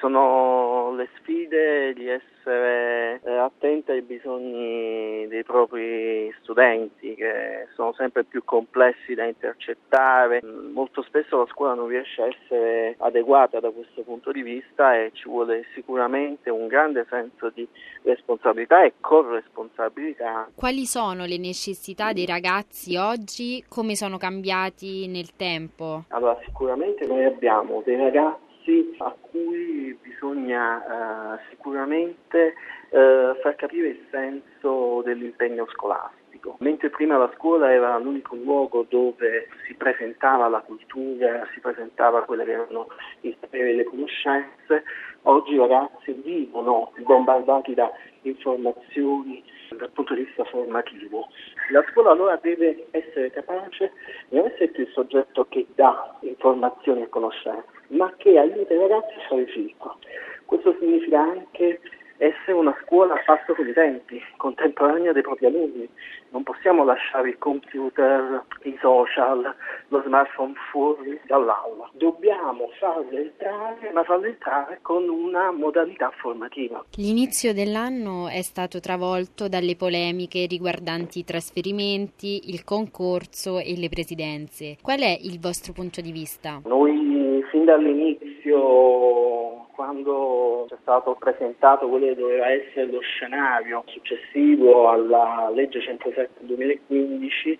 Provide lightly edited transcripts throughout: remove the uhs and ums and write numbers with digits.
Sono le sfide di essere attenti ai bisogni dei propri studenti, che sono sempre più complessi da intercettare. Molto spesso la scuola non riesce a essere adeguata da questo punto di vista e ci vuole sicuramente un grande senso di responsabilità e corresponsabilità. Quali sono le necessità dei ragazzi oggi? Come sono cambiati nel tempo? Allora, sicuramente noi abbiamo dei ragazzi a cui bisogna sicuramente far capire il senso dell'impegno scolastico. Mentre prima la scuola era l'unico luogo dove si presentava la cultura, si presentava quelle che erano i saperi e le conoscenze, oggi i ragazzi vivono bombardati da informazioni dal punto di vista formativo. La scuola allora deve essere capace di non essere più il soggetto che dà informazioni e conoscenze, ma che aiuta i ragazzi a fare filtro. Questo significa anche essere una scuola a passo con i tempi, contemporanea dei propri alunni. Non possiamo lasciare il computer, i social, lo smartphone fuori dall'aula. Dobbiamo farlo entrare, ma farlo entrare con una modalità formativa. L'inizio dell'anno è stato travolto dalle polemiche riguardanti i trasferimenti, il concorso e le presidenze. Qual è il vostro punto di vista? Noi fin dall'inizio, quando c'è stato presentato quello che doveva essere lo scenario successivo alla legge 107 2015,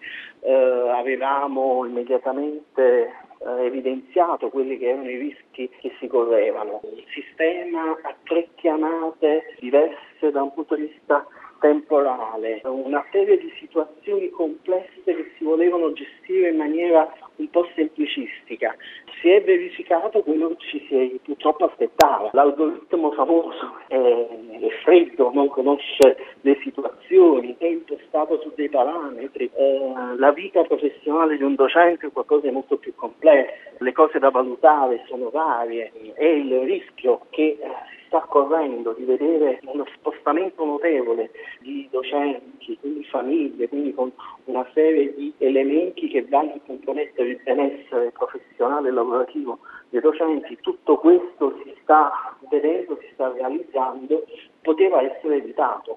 avevamo immediatamente evidenziato quelli che erano i rischi che si correvano. Un sistema a 3 chiamate diverse da un punto di vista temporale, una serie di situazioni complesse che si volevano gestire in maniera un po' semplicistica. Si è verificato quello che ci si purtroppo aspettava. L'algoritmo famoso è freddo, non conosce le situazioni, è impostato su dei parametri. La vita professionale di un docente è qualcosa di molto più complesso. Le cose da valutare sono varie e il rischio che sta correndo di vedere uno spostamento notevole di docenti, quindi famiglie, quindi con una serie di elementi che vanno a compromettere il benessere professionale e lavorativo dei docenti. Tutto questo si sta vedendo, si sta realizzando, poteva essere evitato.